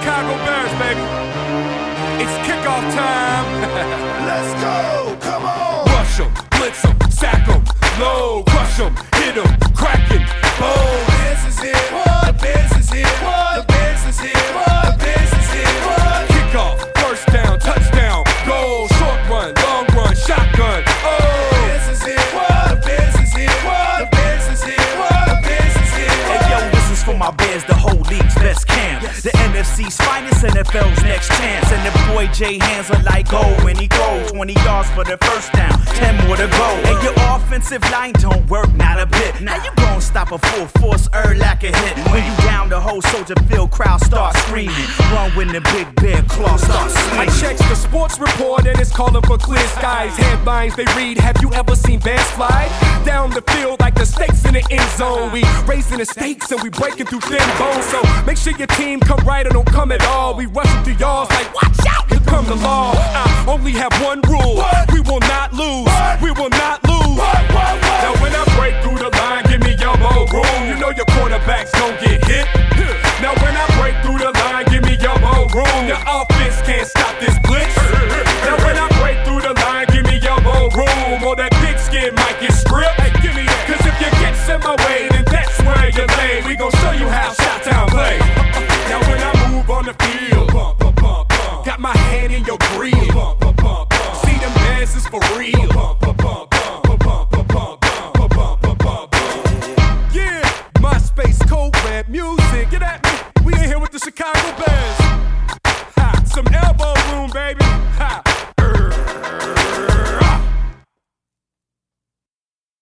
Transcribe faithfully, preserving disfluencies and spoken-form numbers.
Chicago Bears, baby. It's kickoff time. Let's go, come on. Rush 'em, blitz 'em, sack 'em, low, crush 'em, hit 'em, crack it, boom. The Bears is here, what? The Bears is here, what? The Bears is here, what? The Bears is here, what? Kickoff, first down, touchdown, goal, short run, long run, shotgun, oh. The Bears is here, what? The Bears is here, what? The Bears is here, what? The Bears is here, what? Hey yo, this is for my Bears, the whole league's best camp. The N F C's finest, N F L's next chance. And the boy Jay hands are like gold when he goes. twenty yards for the first down, ten more to go. And your offensive line don't work, not a bit. Now you gon' stop a full force, er like a hit. When you down, the whole Soldier Field crowd start screaming. Run when the big bear claw starts I swinging. checks the sports report and it's calling for clear skies. Headlines they read, have you ever seen bears fly? Down the field like the snakes in the end zone. We raising the stakes and we breaking through thin bones. So make sure your team come right or don't come at all. We rushing through yards like watch out, here come the law. I only have one rule, we will not lose, we will not lose. Now when I break